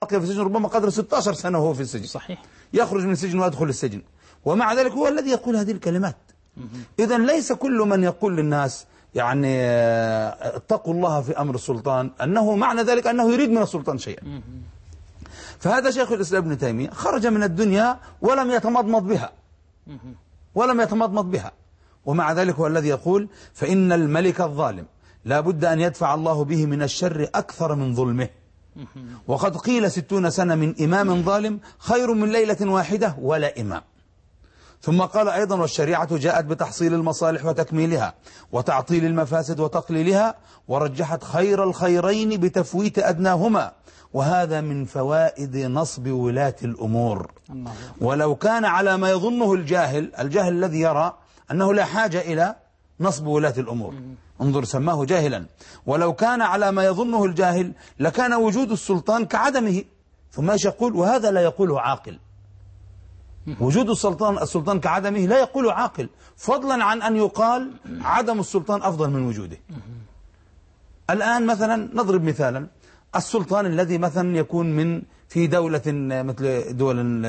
في السجن ربما قدر 16 سنة وهو في السجن. صحيح. يخرج من السجن ويدخل السجن، ومع ذلك هو الذي يقول هذه الكلمات. إذن ليس كل من يقول للناس يعني اتقوا الله في أمر السلطان أنه معنى ذلك أنه يريد من السلطان شيئا. فهذا شيخ الإسلام ابن تيمية خرج من الدنيا ولم يتمضمض بها، ومع ذلك هو الذي يقول فإن الملك الظالم لا بد أن يدفع الله به من الشر أكثر من ظلمه، وقد قيل 60 سنة من إمام ظالم خير من ليلة واحدة ولا إمام. ثم قال أيضا والشريعة جاءت بتحصيل المصالح وتكميلها وتعطيل المفاسد وتقليلها، ورجحت خير الخيرين بتفويت أدناهما، وهذا من فوائد نصب ولاة الأمور. ولو كان على ما يظنه الجاهل الذي يرى أنه لا حاجة إلى نصب ولاة الأمور، انظر سماه جاهلا، ولو كان على ما يظنه الجاهل لكان وجود السلطان كعدمه. ثم يقول وهذا لا يقوله عاقل، وجود السلطان كعدمه لا يقوله عاقل، فضلا عن أن يقال عدم السلطان أفضل من وجوده. الآن مثلا نضرب مثالا، السلطان الذي مثلا يكون في دولة مثل دول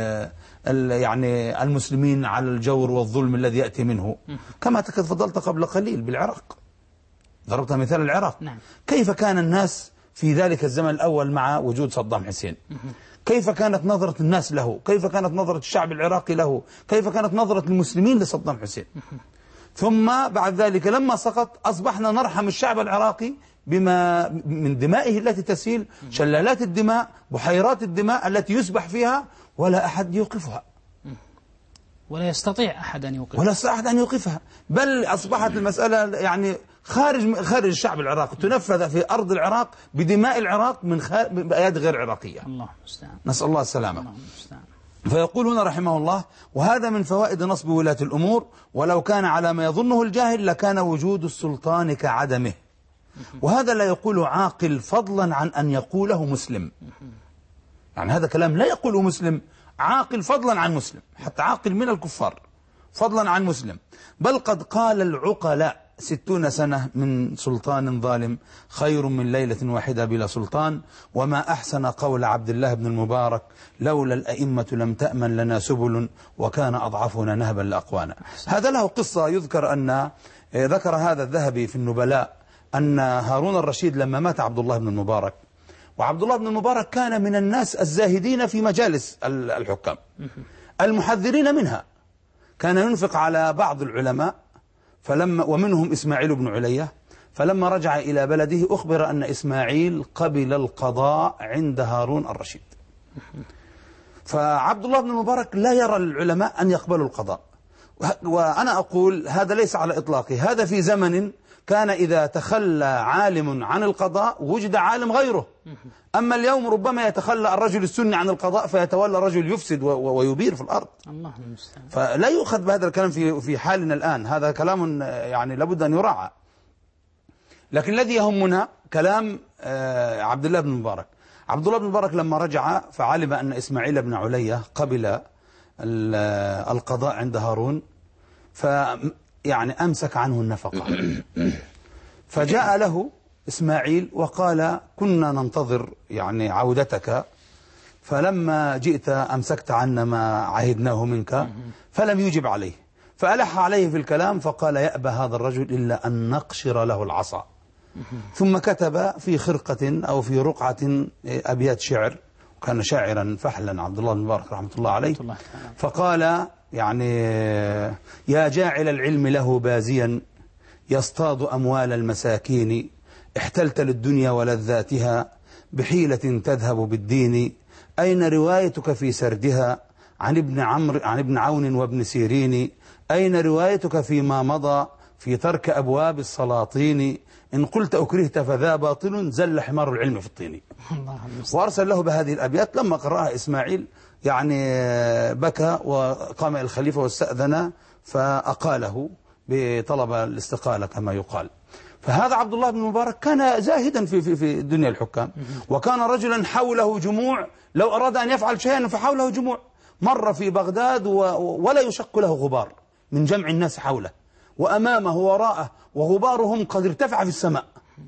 يعني المسلمين على الجور والظلم الذي يأتي منه، كما تفضلت قبل قليل بالعراق، ضربت مثال العراق. كيف كان الناس في ذلك الزمن الأول مع وجود صدام حسين؟ كيف كانت نظرة الناس له؟ كيف كانت نظرة الشعب العراقي له؟ كيف كانت نظرة المسلمين لصدام حسين؟ ثم بعد ذلك لما سقط أصبحنا نرحم الشعب العراقي بما من دمائه التي تسيل، شلالات الدماء، بحيرات الدماء التي يسبح فيها ولا أحد يوقفها، ولا يستطيع أحد أن يوقفها، بل أصبحت المسألة يعني خارج الشعب العراقي، تنفذ في أرض العراق بدماء العراق من بأيادي غير عراقية. الله المستعان. نسأل الله السلامة. الله المستعان. فيقول هنا رحمه الله وهذا من فوائد نصب ولاة الأمور، ولو كان على ما يظنه الجاهل لكان وجود السلطان كعدمه، وهذا لا يقول عاقل فضلا عن أن يقوله مسلم. يعني هذا كلام لا يقوله مسلم، عاقل فضلا عن مسلم، حتى عاقل من الكفار فضلا عن مسلم. بل قد قال العقلاء 60 سنة من سلطان ظالم خير من ليلة واحدة بلا سلطان، وما أحسن قول عبد الله بن المبارك لولا الأئمة لم تأمن لنا سبل وكان أضعفنا نهبا لأقوانا. هذا له قصة، يذكر أن ذكر هذا الذهبي في النبلاء أن هارون الرشيد لما مات عبد الله بن المبارك، وعبد الله بن المبارك كان من الناس الزاهدين في مجالس الحكام المحذرين منها، كان ينفق على بعض العلماء ومنهم إسماعيل بن علية، فلما رجع إلى بلده أخبر أن إسماعيل قبل القضاء عند هارون الرشيد. فعبد الله بن المبارك لا يرى العلماء أن يقبلوا القضاء، وأنا أقول هذا ليس على إطلاقه، هذا في زمن كان إذا تخلى عالم عن القضاء وجد عالم غيره. أما اليوم ربما يتخلى الرجل السني عن القضاء فيتولى رجل يفسد ويبير في الأرض. الله المستعان. فلا يؤخذ بهذا الكلام في حالنا الآن، هذا كلام يعني لابد أن يراعى. لكن الذي يهمنا كلام عبد الله بن مبارك. عبد الله بن مبارك لما رجع فعلم أن إسماعيل بن علية قبل القضاء عند هارون، يعني أمسك عنه النفقة، فجاء له إسماعيل وقال كنا ننتظر يعني عودتك، فلما جئت أمسكت عنا ما عهدناه منك، فلم يجب عليه، فألح عليه في الكلام فقال يأبى هذا الرجل إلا أن نقشر له العصا. ثم كتب في خرقة أو في رقعة أبيات شعر، وكان شاعرا فحلا عبد الله بن مبارك رحمة الله عليه، فقال يعني يا جاعل العلم له بازيا يصطاد أموال المساكين، احتلت للدنيا ولذاتها بحيلة تذهب بالدين، أين روايتك في سردها عن ابن عون وابن سيرين، أين روايتك فيما مضى في ترك أبواب السلاطين، إن قلت أكرهت فذا باطل زل حمار العلم في الطين. وأرسل له بهذه الأبيات. لما قرأها إسماعيل يعني بكى وقام الخليفة واستأذن فأقاله بطلب الاستقالة كما يقال. فهذا عبد الله بن مبارك كان زاهدا في دنيا الحكام، وكان رجلا حوله جموع، لو أراد أن يفعل شيئا فحوله جموع. مر في بغداد ولا يشق له غبار من جمع الناس حوله، وأمامه وراءه وغبارهم قد ارتفع في السماء،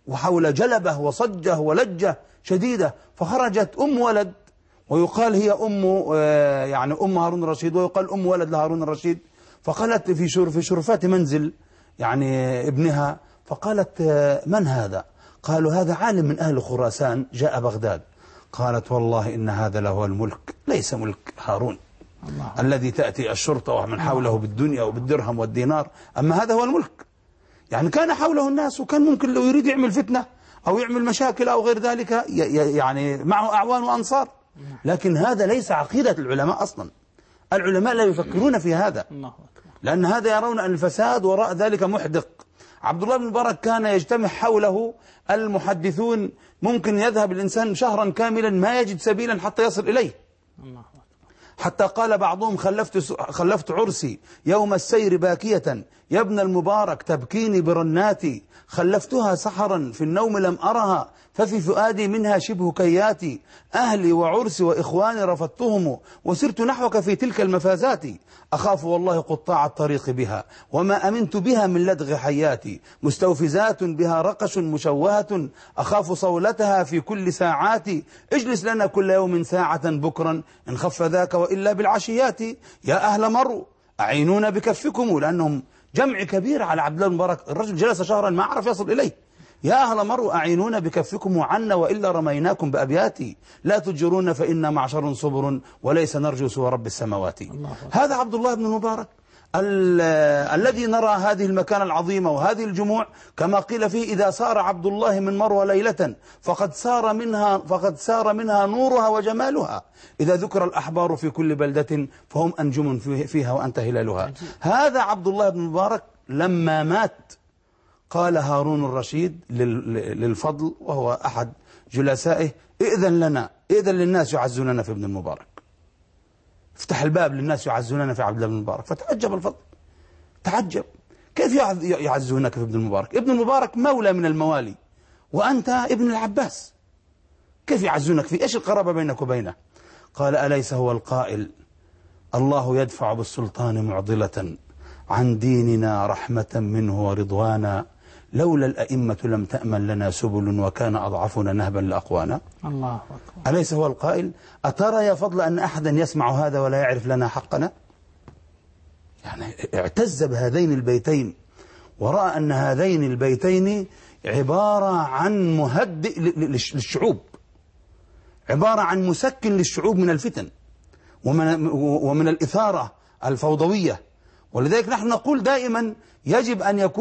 وحول جلبة وصجة ولجة شديدة، فخرجت أم ولد، ويقال هي يعني أم هارون الرشيد، ويقال أم ولد لهارون الرشيد. فقالت في شرفات منزل يعني ابنها، فقالت من هذا؟ قالوا هذا عالم من أهل خراسان جاء بغداد. قالت والله إن هذا لهو الملك، ليس ملك هارون الذي تأتي الشرطة ومن حوله بالدنيا وبالدرهم والدينار، أما هذا هو الملك. يعني كان حوله الناس، وكان ممكن لو يريد يعمل فتنة أو يعمل مشاكل أو غير ذلك يعني معه أعوان وأنصار، لكن هذا ليس عقيدة العلماء أصلا. العلماء لا يفكرون في هذا، لأن هذا يرون أن الفساد وراء ذلك محدق. عبد الله بن المبارك كان يجتمع حوله المحدثون، ممكن يذهب الإنسان شهرا كاملا ما يجد سبيلا حتى يصل إليه، حتى قال بعضهم خلفت عرسي يوم السير باكية يا ابن المبارك تبكيني برناتي، خلفتها سحرا في النوم لم أرها ففي فؤادي منها شبه كياتي، أهلي وعرسي وإخواني رفضتهم وسرت نحوك في تلك المفازات، أخاف والله قطاع الطريق بها وما أمنت بها من لدغ حياتي، مستوفزات بها رقش مشوهة أخاف صولتها في كل ساعاتي، اجلس لنا كل يوم ساعة بكرا إن خف ذاك وإلا بالعشيات، يا أهل مرو أعينونا بكفكم، لأنهم جمع كبير على عبد الله المبارك، الرجل جلس شهرا ما عرف يصل إليه. يا أهل مرو أعينونا بكفكم وعنا وإلا رميناكم بأبياتي، لا تجرون فإنا معشر صبر وليس نرجو سوى رب السماوات. هذا عبد الله بن المبارك الذي نرى هذه المكانة العظيمة وهذه الجموع، كما قيل فيه إذا سار عبد الله من مروى ليلة فقد سار منها نورها وجمالها، إذا ذكر الأحبار في كل بلدة فهم أنجم فيها وأنت هلالها. هذا عبد الله بن المبارك لما مات قال هارون الرشيد للفضل وهو أحد جلسائه إذن للناس يعزوننا في ابن المبارك، افتح الباب للناس يعزوننا في عبد الله بن المبارك. فتعجب الفضل، تعجب كيف يعزونك في ابن المبارك؟ ابن المبارك مولى من الموالي وأنت ابن العباس، كيف يعزونك فيه؟ إيش القرابة بينك وبينه؟ قال أليس هو القائل الله يدفع بالسلطان معضلة عن ديننا رحمة منه ورضوانا، لولا الأئمة لم تأمن لنا سبل وكان أضعفنا نهبا لأقوانا. الله أكبر. أليس هو القائل؟ أترى يا فضل أن أحدا يسمع هذا ولا يعرف لنا حقنا؟ يعني اعتز بهذين البيتين ورأى أن هذين البيتين عبارة عن مهدئ للشعوب، عبارة عن مسكن للشعوب من الفتن ومن الإثارة الفوضوية. ولذلك نحن نقول دائما يجب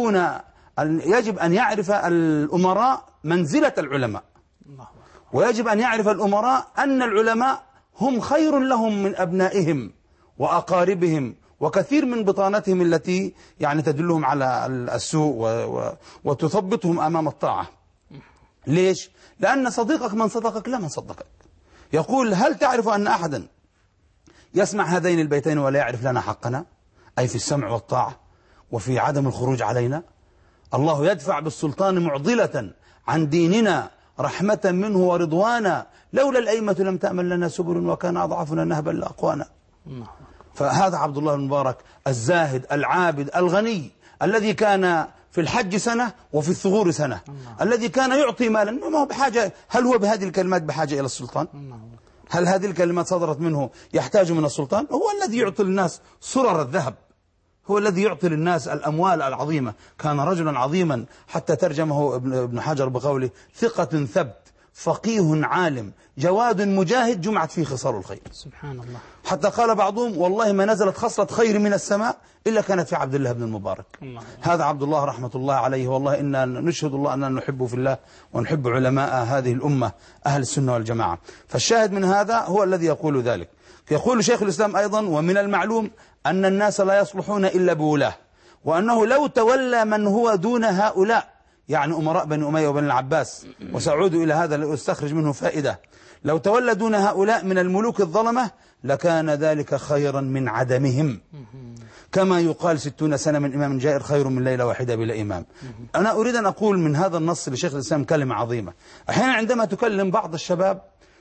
أن يعرف الأمراء منزلة العلماء، ويجب أن يعرف الأمراء أن العلماء هم خير لهم من أبنائهم وأقاربهم وكثير من بطانتهم التي يعني تدلهم على السوء وتثبطهم أمام الطاعة. ليش؟ لأن صديقك من صدقك لا من صدقك. يقول هل تعرف أن أحدا يسمع هذين البيتين ولا يعرف لنا حقنا، أي في السمع والطاعة وفي عدم الخروج علينا؟ الله يدفع بالسلطان معضلة عن ديننا رحمة منه ورضوانا، لولا الأئمة لم تأمن لنا سبل وكان أضعفنا نهبا لأقوانا. فهذا عبد الله المبارك الزاهد العابد الغني الذي كان في الحج سنة وفي الثغور سنة، الذي كان يعطي مالا ما هو بحاجة. هل هو بهذه الكلمات بحاجة إلى السلطان؟ هل هذه الكلمات صدرت منه يحتاج من السلطان؟ هو الذي يعطي الناس صرر الذهب، هو الذي يعطي للناس الأموال العظيمة. كان رجلا عظيما حتى ترجمه ابن حجر بقوله ثقة ثبت فقيه عالم جواد مجاهد جمعت فيه خصال الخير. سبحان الله. حتى قال بعضهم والله ما نزلت خصلة خير من السماء إلا كانت في عبد الله بن المبارك. هذا عبد الله رحمة الله عليه. والله إنا نشهد الله أننا نحبه في الله ونحب علماء هذه الأمة أهل السنة والجماعة. فالشاهد من هذا هو الذي يقول ذلك. يقول شيخ الإسلام أيضا ومن المعلوم أن الناس لا يصلحون إلا بولاه، وأنه لو تولى من هو دون هؤلاء يعني أمراء بني أمية وبني العباس، وسأعود إلى هذا لأستخرج منه فائدة، لو تولى دون هؤلاء من الملوك الظلمة لكان ذلك خيرا من عدمهم، كما يقال 60 سنة من إمام جائر خير من ليلة واحدة بلا إمام. أنا أريد أن أقول من هذا النص لشيخ الإسلام كلمة عظيمة. أحيانا عندما تكلم بعض الشباب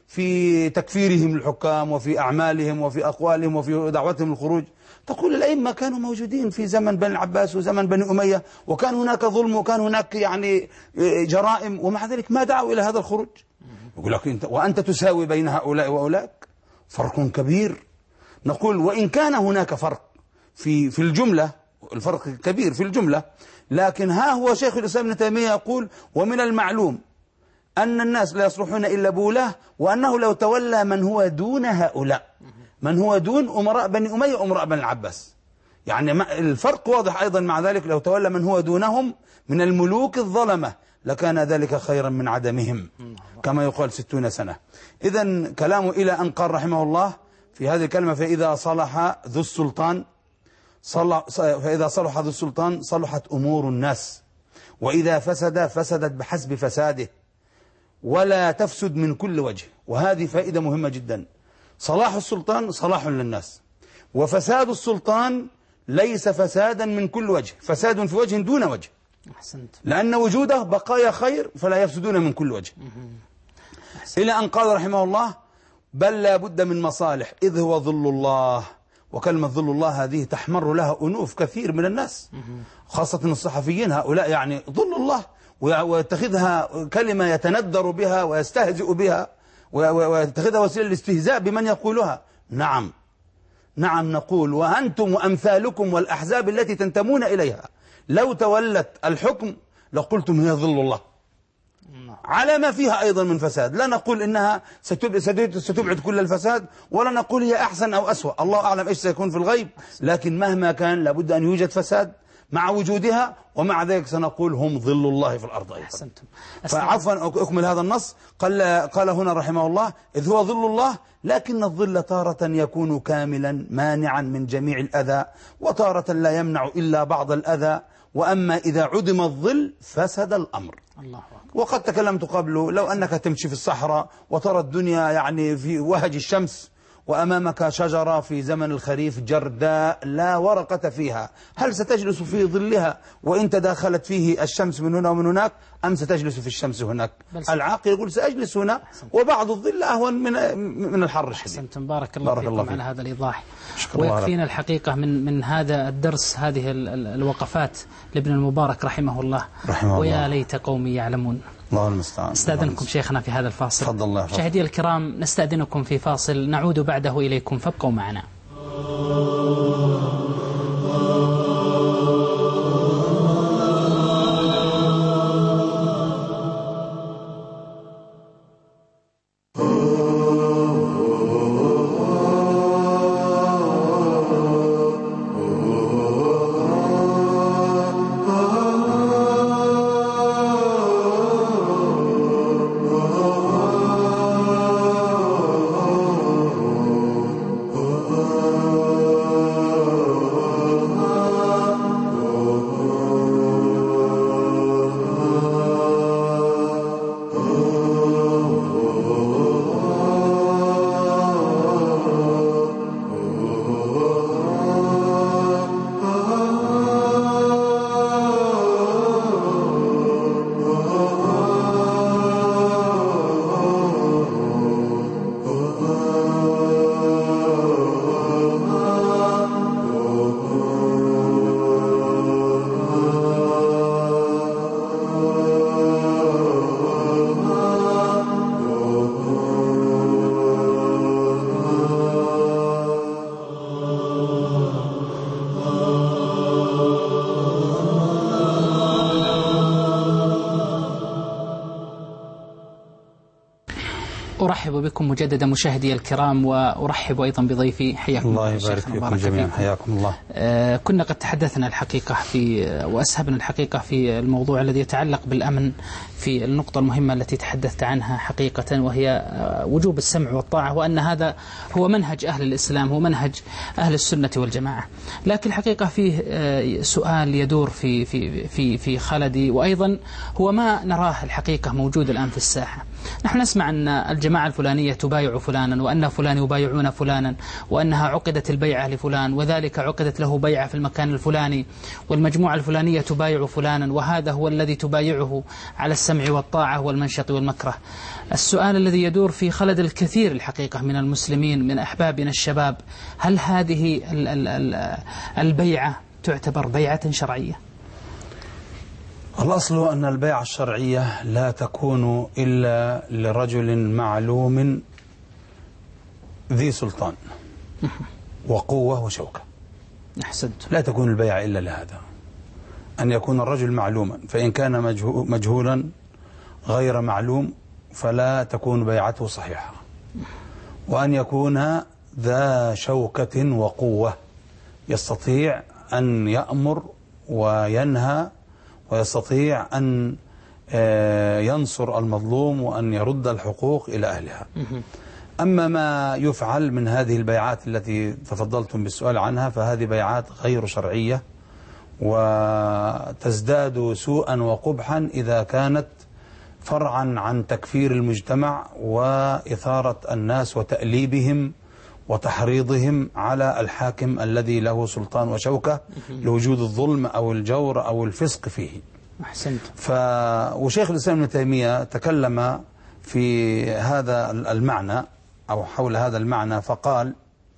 في تكفيرهم الحكام وفي أعمالهم وفي أقوالهم وفي دعوتهم الخروج. تقول الأئمة كانوا موجودين في زمن بني العباس وزمن بني أمية، وكان هناك ظلم وكان هناك يعني جرائم، ومع ذلك ما دعوا إلى هذا الخروج. يقول لك أنت وأنت تساوي بين هؤلاء وأولئك، فرق كبير. نقول وإن كان هناك فرق في الجملة، الفرق كبير في الجملة، لكن ها هو شيخ الإسلام ابن تيمية يقول: ومن المعلوم أن الناس لا يصلحون إلا بولاه، وأنه لو تولى من هو دون هؤلاء، من هو دون أمراء بني أمية وأمراء بني العباس، يعني الفرق واضح أيضا. مع ذلك لو تولى من هو دونهم من الملوك الظلمة لكان ذلك خيرا من عدمهم، كما يقال 60 سنة. إذن كلامه إلى أن قال رحمه الله في هذه الكلمة: فإذا صلح ذو السلطان صلحت أمور الناس، وإذا فسد فسدت بحسب فساده، ولا تفسد من كل وجه. وهذه فائدة مهمة جدا. صلاح السلطان صلاح للناس، وفساد السلطان ليس فسادا من كل وجه، فساد في وجه دون وجه. أحسنت. لأن وجوده بقايا خير فلا يفسدون من كل وجه. إلى أن قال رحمه الله: بل لا بد من مصالح إذ هو ظل الله. وكلمة ظل الله هذه تحمر لها أنوف كثير من الناس، خاصة الصحفيين، هؤلاء يعني ظل الله، ويتخذها كلمة يتندر بها ويستهزئ بها، ويتخذها وسيلة الاستهزاء بمن يقولها. نعم نقول: وأنتم وأمثالكم والأحزاب التي تنتمون إليها لو تولت الحكم لقلتم هي ظل الله، على ما فيها أيضا من فساد. لا نقول إنها ستبعد كل الفساد، ولا نقول هي أحسن أو أسوأ، الله أعلم إيش سيكون في الغيب، لكن مهما كان لابد أن يوجد فساد مع وجودها، ومع ذلك سنقول هم ظل الله في الأرض أيضا. أحسنتم. فعفوا أكمل هذا النص. قال هنا رحمه الله: إذ هو ظل الله، لكن الظل تارة يكون كاملا مانعا من جميع الأذى، وتارة لا يمنع إلا بعض الأذى، وأما إذا عدم الظل فسد الأمر. الله أكبر. وقد تكلمت قبله: لو أنك تمشي في الصحراء وترى الدنيا يعني في وهج الشمس، وأمامك شجرة في زمن الخريف جرداء لا ورقة فيها، هل ستجلس في ظلها وإن تداخلت فيه الشمس من هنا ومن هناك، أم ستجلس في الشمس هناك؟ العاقل يقول سأجلس هنا، وبعض الظل أهون من الحر الشديد. أحسنتم. بارك الله فيكم على هذا الإيضاح. ويكفينا الحقيقة من هذا الدرس هذه الوقفات لابن المبارك رحمه الله. ويا ليت قومي يعلمون. الله المستعان. استأذنكم شيخنا في هذا الفاصل. تفضل. الله مشاهدي الكرام، نستأذنكم في فاصل، نعود بعده إليكم، فابقوا معنا. أرحب بكم مجددا مشاهدي الكرام، وأرحب أيضا بضيفي. حياكم الله. يبارك فيكم جميعا. حياكم الله. كنا قد تحدثنا الحقيقة وأسهبنا الحقيقة في الموضوع الذي يتعلق بالأمن، في النقطة المهمة التي تحدثت عنها حقيقة، وهي وجوب السمع والطاعة، وأن هذا هو منهج أهل الإسلام، هو منهج أهل السنة والجماعة. لكن الحقيقة فيه سؤال يدور في خلدي، وأيضا هو ما نراه الحقيقة موجود الآن في الساحة. نحن نسمع أن الجماعة الفلانية تبايع فلانا، وأن فلان يبايعون فلانا، وأنها عقدت البيعة لفلان، وذلك عقدت له بيعة في المكان الفلاني، والمجموعة الفلانية تبايع فلانا، وهذا هو الذي تبايعه على السمع والطاعة والمنشط والمكره. السؤال الذي يدور في خلد الكثير الحقيقة من المسلمين من أحبابنا الشباب: هل هذه البيعة تعتبر بيعة شرعية؟ الأصل أن البيعة الشرعية لا تكون إلا لرجل معلوم ذي سلطان وقوة وشوكة. أحسنت. لا تكون البيعة إلا لهذا، أن يكون الرجل معلوما، فإن كان مجهولا غير معلوم فلا تكون بيعته صحيحة، وأن يكون ذا شوكة وقوة يستطيع أن يأمر وينهى، ويستطيع أن ينصر المظلوم وأن يرد الحقوق إلى أهلها. أما ما يفعل من هذه البيعات التي تفضلتم بالسؤال عنها فهذه بيعات غير شرعية، وتزداد سوءا وقبحا إذا كانت فرعا عن تكفير المجتمع وإثارة الناس وتأليبهم وتحريضهم على الحاكم الذي له سلطان وشوكة لوجود الظلم أو الجور أو الفسق فيه. أحسنت. وشيخ الإسلام ابن تيمية تكلم في هذا المعنى أو حول هذا المعنى فقال،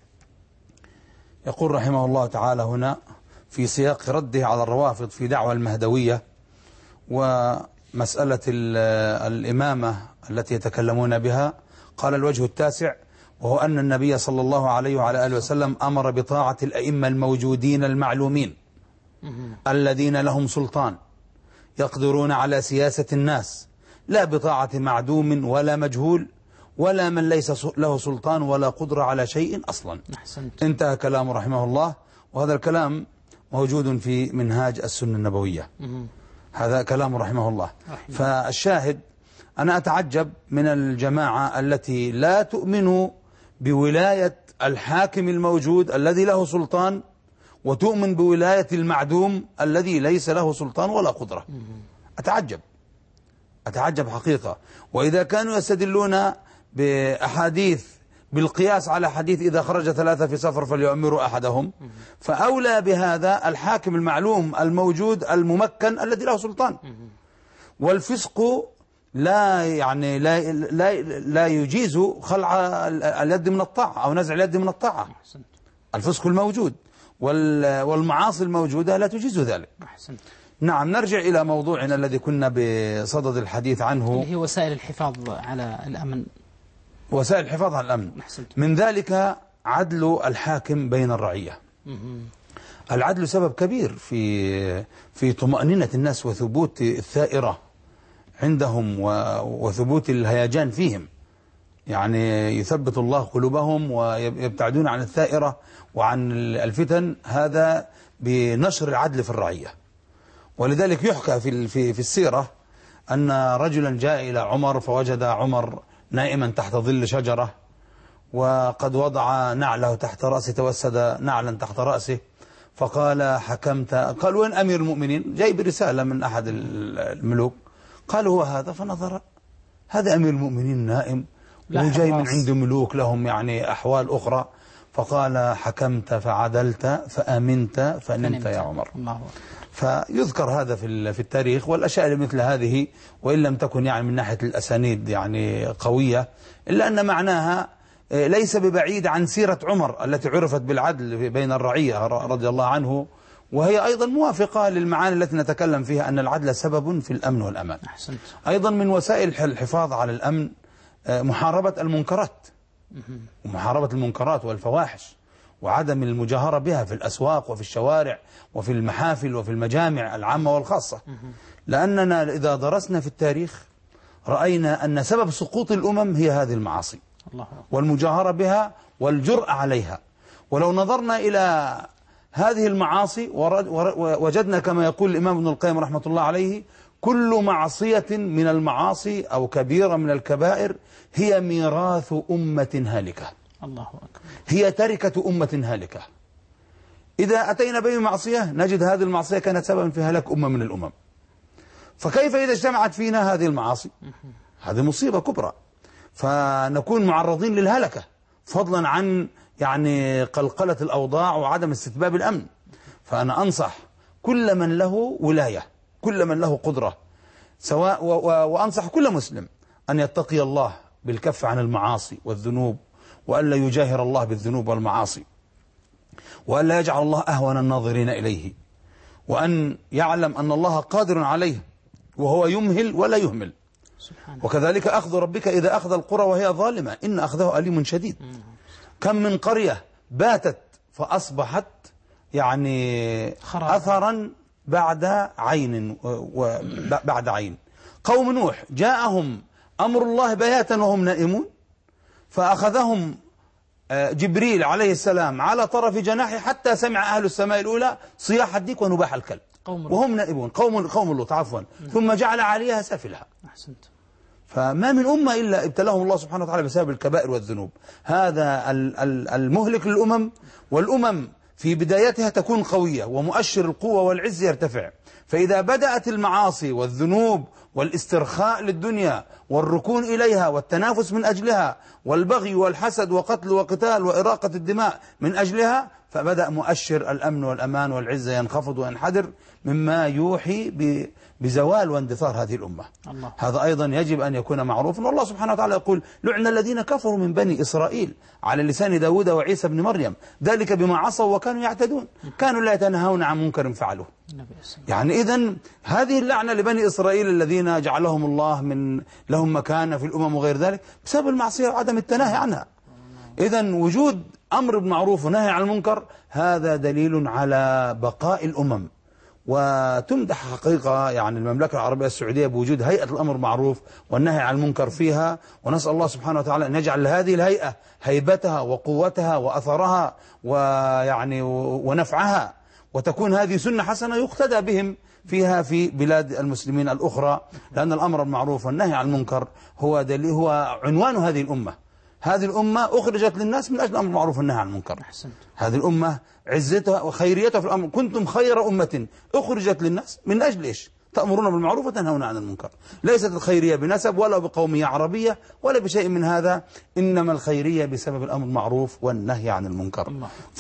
يقول رحمه الله تعالى هنا في سياق رده على الروافض في دعوى المهدوية ومسألة الإمامة التي يتكلمون بها، قال: الوجه التاسع وهو أن النبي صلى الله عليه وعلى آله وسلم أمر بطاعة الأئمة الموجودين المعلومين الذين لهم سلطان يقدرون على سياسة الناس، لا بطاعة معدوم ولا مجهول ولا من ليس له سلطان ولا قدرة على شيء أصلا. أحسنت. انتهى كلامه رحمه الله، وهذا الكلام موجود في منهاج السنة النبوية. هذا كلام رحمه الله. فالشاهد أنا أتعجب من الجماعة التي لا تؤمن بولاية الحاكم الموجود الذي له سلطان، وتؤمن بولاية المعدوم الذي ليس له سلطان ولا قدرة. أتعجب حقيقة. وإذا كانوا يستدلون بأحاديث بالقياس على حديث إذا خرج ثلاثة في سفر فليؤمروا أحدهم، فأولى بهذا الحاكم المعلوم الموجود الممكن الذي له سلطان. والفسق لا يجيز خلع اليد من الطاعة أو نزع اليد من الطاعة. الفسق الموجود والمعاصي الموجودة لا تجيز ذلك. نعم، نرجع إلى موضوعنا الذي كنا بصدد الحديث عنه، اللي هي وسائل الحفاظ على الأمن. وسائل الحفاظ على الأمن. من ذلك عدل الحاكم بين الرعية. العدل سبب كبير في طمأنينة الناس وثبوت الثائرة عندهم وثبوت الهيجان فيهم. يعني يثبت الله قلوبهم ويبتعدون عن الثائرة وعن الفتن، هذا بنشر العدل في الرعية. ولذلك يحكى في السيرة أن رجلا جاء إلى عمر فوجد عمر نائما تحت ظل شجرة، وقد وضع نعله تحت رأسه، توسد نعلا تحت رأسه، فقال: حكمت؟ قال: وين أمير المؤمنين؟ جاي برسالة من أحد الملوك. قال: هو هذا. فنظر، هذا أمير المؤمنين نائم وجاي من عند ملوك لهم يعني أحوال أخرى. فقال: حكمت فعدلت فأمنت فنمت يا عمر. فيذكر هذا في التاريخ، والأشياء مثل هذه وإن لم تكن يعني من ناحية الأسانيد يعني قوية، إلا أن معناها ليس ببعيد عن سيرة عمر التي عرفت بالعدل بين الرعية رضي الله عنه، وهي أيضا موافقة للمعاني التي نتكلم فيها أن العدل سبب في الأمن والأمان. أحسنت. أيضا من وسائل الحفاظ على الأمن محاربة المنكرات، ومحاربة المنكرات والفواحش، وعدم المجاهرة بها في الأسواق وفي الشوارع وفي المحافل وفي المجامع العامة والخاصة. لأننا إذا درسنا في التاريخ رأينا أن سبب سقوط الأمم هي هذه المعاصي والمجاهرة بها والجرأة عليها. ولو نظرنا إلى هذه المعاصي وجدنا كما يقول الإمام ابن القيم رحمة الله عليه: كل معصية من المعاصي أو كبيرة من الكبائر هي ميراث أمة هالكة. الله أكبر. هي تركة أمة هالكة. إذا أتينا بأي معصية نجد هذه المعصية كانت سببا في هلاك أمة من الأمم. فكيف إذا اجتمعت فينا هذه المعاصي هذه مصيبة كبرى، فنكون معرضين للهلكة، فضلا عن يعني قلقلة الأوضاع وعدم استتباب الأمن. فأنا أنصح كل من له ولاية، كل من له قدرة، سواء وأنصح كل مسلم أن يتقي الله بالكف عن المعاصي والذنوب، وألا يجاهر الله بالذنوب والمعاصي، وألا يجعل الله أهون الناظرين إليه، وأن يعلم أن الله قادر عليه وهو يمهل ولا يهمل. وكذلك أخذ ربك إذا أخذ القرى وهي ظالمة إن أخذه أليم شديد. كم من قرية باتت فأصبحت يعني أثرا بعد عين وبعد عين. قوم نوح جاءهم أمر الله بياتا وهم نائمون، فأخذهم جبريل عليه السلام على طرف جناحه حتى سمع أهل السماء الأولى صياح الديك ونباح الكلب وهم نائمون. قوم لوط عفوا. ثم جعل عليها سافلها. أحسنت. فما من أمة إلا ابتلاهم الله سبحانه وتعالى بسبب الكبائر والذنوب. هذا المهلك للأمم، والأمم في بدايتها تكون قوية ومؤشر القوة والعز يرتفع، فإذا بدأت المعاصي والذنوب والاسترخاء للدنيا والركون إليها والتنافس من أجلها والبغي والحسد وقتل وقتال وإراقة الدماء من أجلها، فبدأ مؤشر الأمن والأمان والعزة ينخفض وينحدر، مما يوحي بزوال واندثار هذه الأمة. الله. هذا أيضا يجب أن يكون معروفا. والله سبحانه وتعالى يقول: لعن الذين كفروا من بني إسرائيل على لسان داود وعيسى بن مريم ذلك بما عصوا وكانوا يعتدون كانوا لا يتناهون عن منكر فعلوه. يعني إذن هذه اللعنة لبني إسرائيل الذين جعلهم الله من لهم مكانة في الأمم وغير ذلك بسبب المعصية وعدم التناهي عنها. إذن وجود أمر بالمعروف ونهي عن المنكر هذا دليل على بقاء الأمم. وتمدح حقيقة يعني المملكة العربية السعودية بوجود هيئة الأمر بالمعروف والنهي عن المنكر فيها، ونسأل الله سبحانه وتعالى أن يجعل لهذه الهيئة هيبتها وقوتها وأثرها ويعني ونفعها، وتكون هذه سنة حسنة يقتدى بهم فيها في بلاد المسلمين الأخرى، لأن الأمر بالمعروف والنهي عن المنكر هو عنوان هذه الأمة. هذه الأمة أخرجت للناس من أجل الأمر بالمعروف والنهي عن المنكر. هذه الأمة عزتها وخيريتها في الأمر. كنتم خير أمة أخرجت للناس من أجل إيش؟ تأمرون بالمعروف وتنهون عن المنكر. ليست الخيرية بنسب ولا بقومية عربية ولا بشيء من هذا، إنما الخيرية بسبب الأمر بالمعروف والنهي عن المنكر.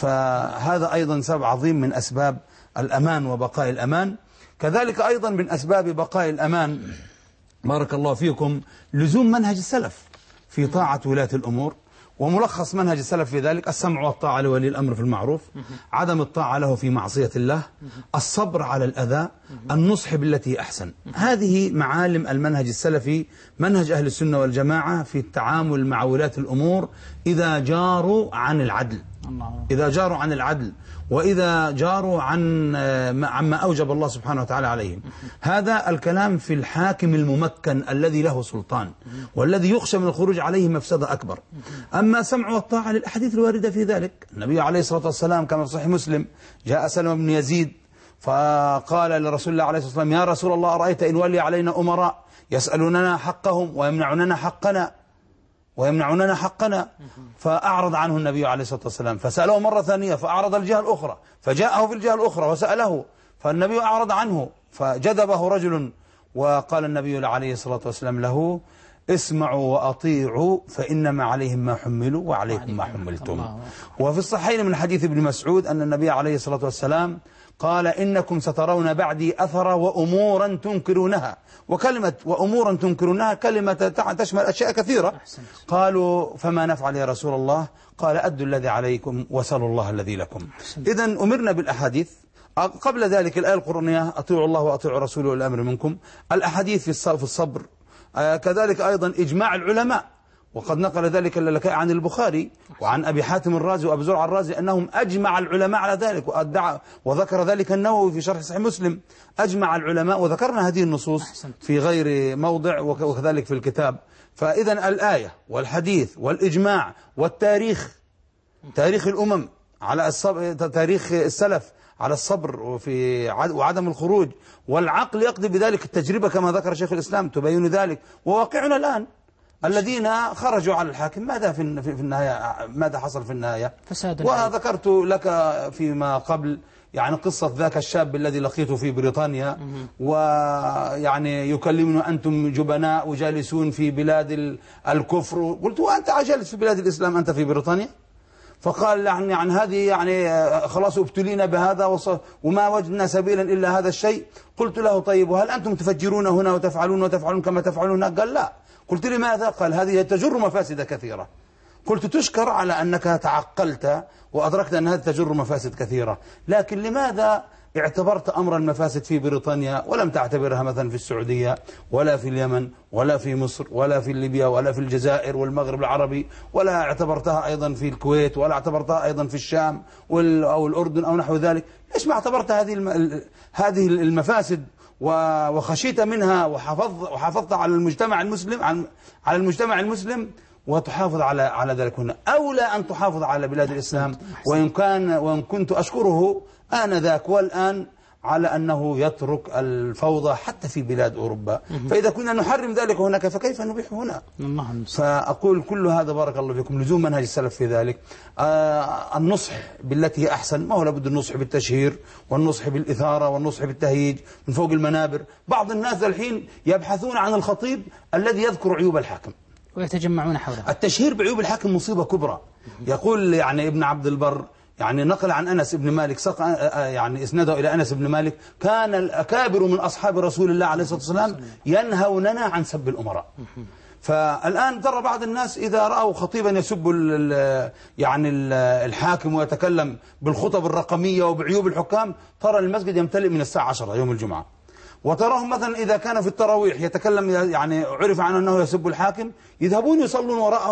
فهذا أيضا سبب عظيم من أسباب الأمان وبقاء الأمان. كذلك أيضا من أسباب بقاء الأمان بارك الله فيكم لزوم منهج السلف في طاعة ولاة الأمور. وملخص منهج السلف في ذلك: السمع والطاعة لولي الأمر في المعروف، عدم الطاعة له في معصية الله، الصبر على الأذى، النصح بالتي أحسن. هذه معالم المنهج السلفي، منهج أهل السنة والجماعة في التعامل مع ولاة الأمور إذا جاروا عن العدل، إذا جاروا عن العدل وإذا جاروا عما أوجب الله سبحانه وتعالى عليهم. هذا الكلام في الحاكم الممكن الذي له سلطان والذي يخشى من الخروج عليه مفسدة أكبر. أما سمع والطاعة للأحاديث الواردة في ذلك، النبي عليه الصلاة والسلام كما في صحيح مسلم جاء سلمة بن يزيد فقال لرسول الله عليه الصلاة والسلام: يا رسول الله أرأيت إن ولي علينا أمراء يسألوننا حقهم ويمنعوننا حقنا فأعرض عنه النبي عليه الصلاة والسلام، فسأله مرة ثانية فأعرض الجهة الأخرى، فجاءه في الجهة الأخرى وسأله فالنبي أعرض عنه، فجذبه رجل وقال النبي عليه الصلاة والسلام له: اسمعوا وأطيعوا فإنما عليهم ما حملوا وعليكم ما حملتم. وفي الصحيحين من حديث ابن مسعود أن النبي عليه الصلاة والسلام قال: إنكم سترون بعدي أثر وأمورا تنكرونها. وكلمة وأمورا تنكرونها كلمة تشمل أشياء كثيرة. قالوا: فما نفعل يا رسول الله؟ قال: أدوا الذي عليكم وسلوا الله الذي لكم. إذن أمرنا بالأحاديث. قبل ذلك الآية القرآنية: أطيعوا الله وأطيعوا رسوله والأمر منكم. الأحاديث في الصبر. كذلك أيضا إجماع العلماء، وقد نقل ذلك اللالكائي عن البخاري وعن أبي حاتم الرازي وأبي زرع الرازي أنهم أجمع العلماء على ذلك، وذكر ذلك النووي في شرح صحيح مسلم. أجمع العلماء، وذكرنا هذه النصوص في غير موضع وكذلك في الكتاب. فإذا الآية والحديث والإجماع والتاريخ، تاريخ الأمم على الصبر، تاريخ السلف على الصبر وعدم الخروج، والعقل يقضي بذلك، التجربة كما ذكر شيخ الإسلام تبين ذلك، وواقعنا الآن الذين خرجوا على الحاكم. ماذا في النهاية، ماذا حصل في النهاية؟ فساد. وذكرت لك فيما قبل يعني قصة ذاك الشاب الذي لقيته في بريطانيا، ويعني يكلمنا أنتم جبناء وجالسون في بلاد الكفر. قلت وأنت جالس في بلاد الإسلام، أنت في بريطانيا؟ فقال يعني عن هذه يعني خلاص ابتلينا بهذا وما وجدنا سبيلا إلا هذا الشيء. قلت له طيب وهل أنتم تفجرون هنا وتفعلون كما تفعلون هناك؟ قال لا. قلت لماذا؟ قال هذه تجر مفاسد كثيرة. قلت تشكر على أنك تعقلت وأدركت أن هذا تجر مفاسد كثيرة، لكن لماذا اعتبرت أمر المفاسد في بريطانيا ولم تعتبرها مثلا في السعودية ولا في اليمن ولا في مصر ولا في ليبيا ولا في الجزائر والمغرب العربي، ولا اعتبرتها أيضا في الكويت، ولا اعتبرتها أيضا في الشام أو الأردن أو نحو ذلك؟ ليش ما اعتبرت هذه المفاسد وخشيت منها وحافظت على المجتمع المسلم وتحافظ على ذلك هنا؟ أولى أن تحافظ على بلاد الإسلام، وإن كنت أشكره آنذاك والآن على أنه يترك الفوضى حتى في بلاد أوروبا. فإذا كنا نحرم ذلك هناك فكيف نبيح هنا؟ فأقول كل هذا بارك الله فيكم لزوم منهج السلف في ذلك. النصح بالتي هي أحسن، ما هو لابد النصح بالتشهير والنصح بالإثارة والنصح بالتهييج من فوق المنابر. بعض الناس الحين يبحثون عن الخطيب الذي يذكر عيوب الحاكم ويتجمعون حوله. التشهير بعيوب الحاكم مصيبة كبرى. يقول يعني ابن عبد البر يعني نقل عن أنس بن مالك يعني اسنده إلى أنس بن مالك كان الأكابر من أصحاب رسول الله عليه الصلاة والسلام ينهوننا عن سب الأمراء. فالآن ترى بعض الناس إذا رأوا خطيبا يسب يعني الحاكم ويتكلم بالخطب الرقمية وبعيوب الحكام، ترى المسجد يمتلئ من الساعة 10 يوم الجمعة. وتراهم مثلا إذا كان في التراويح يتكلم يعني عرف عنه أنه يسب الحاكم، يذهبون يصلون وراءه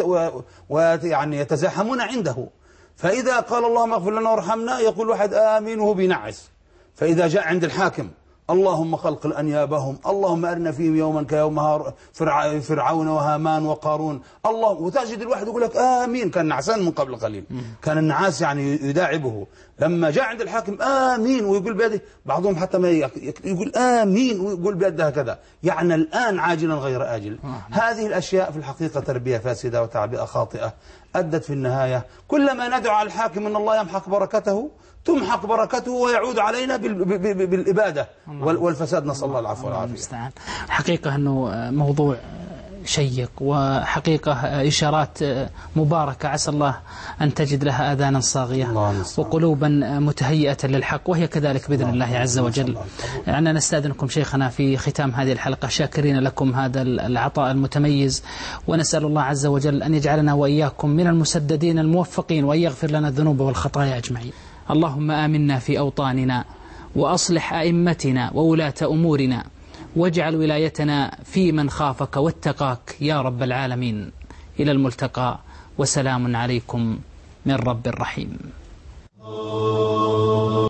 ويعني يتزاحمون عنده. فإذا قال اللهم اغفر لنا وارحمنا يقول واحد آمين وهو بينعس. فإذا جاء عند الحاكم اللهم خلقل أنيابهم، اللهم أرنا فيهم يوما كيوم فرعون وهامان وقارون، الله، وتجد الواحد يقول لك آمين. كان نعسان من قبل قليل، كان النعاس يعني يداعبه. لما جاء عند الحاكم آمين ويقول بيده، بعضهم حتى ما يقول آمين ويقول بيده هكذا، يعني الآن عاجلا غير آجل. هذه الأشياء في الحقيقة تربية فاسدة وتعبئة خاطئة أدت في النهاية كلما ندعو على الحاكم أن الله يمحق بركته تمحق بركته ويعود علينا بالإبادة والفساد، نسأل الله العفو والعافية. حقيقة أنه موضوع شيق، وحقيقة إشارات مباركة عسى الله أن تجد لها آذانا صاغية وقلوبا متهيئة للحق، وهي كذلك بإذن الله عز وجل. يعني نستأذنكم شيخنا في ختام هذه الحلقة شاكرين لكم هذا العطاء المتميز، ونسأل الله عز وجل أن يجعلنا وإياكم من المسددين الموفقين، وأن يغفر لنا الذنوب والخطايا أجمعين. اللهم آمنا في أوطاننا، وأصلح أئمتنا وولاة أمورنا، واجعل ولايتنا في من خافك واتقاك يا رب العالمين. إلى الملتقى، وسلام عليكم من رب رحيم.